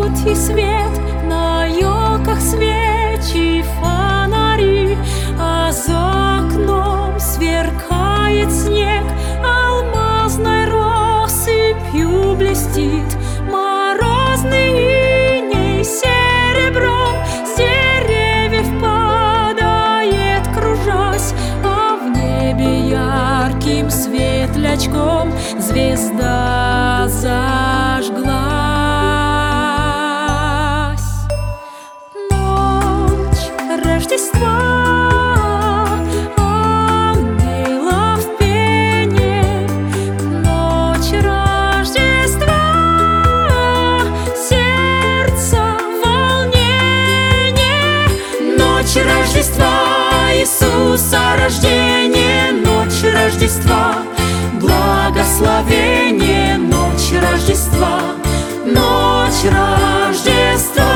путь и свет, на елках свечи, фонари, а за окном сверкает снег, алмазной россыпью блестит. Морозный иней серебром с деревьев падает, кружась, а в небе ярким светлячком звезда зажглась. Ночь Рождества, ангелов пение, ночь Рождества, сердце волнение, ночь Рождества, Иисуса рождение, ночь Рождества, благословение, ночь Рождества, ночь Рождества,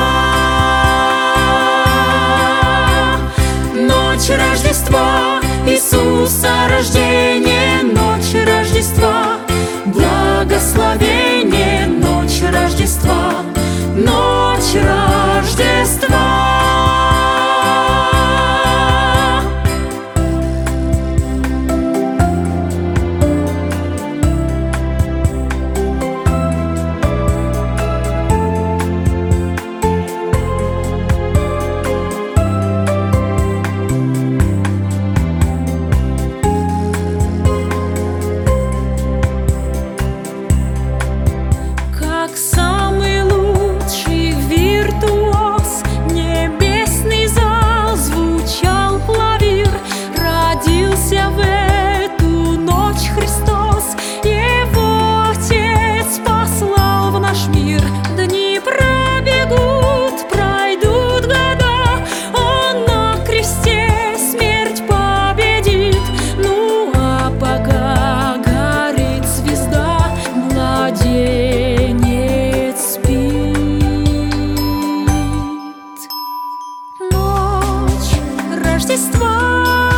ночь Рождества, Иисуса рождение, ночь Рождества, благословение, ночь Рождества, ночь Рождества. Самый лучший виртуоз, небесный зал звучал клавир. Родился в эту ночь Христос, Его Отец послал в наш мир. Дни пробегут, пройдут года, Он на кресте смерть победит. Ну а пока горит звезда, младенец спит. Ночь Рождества,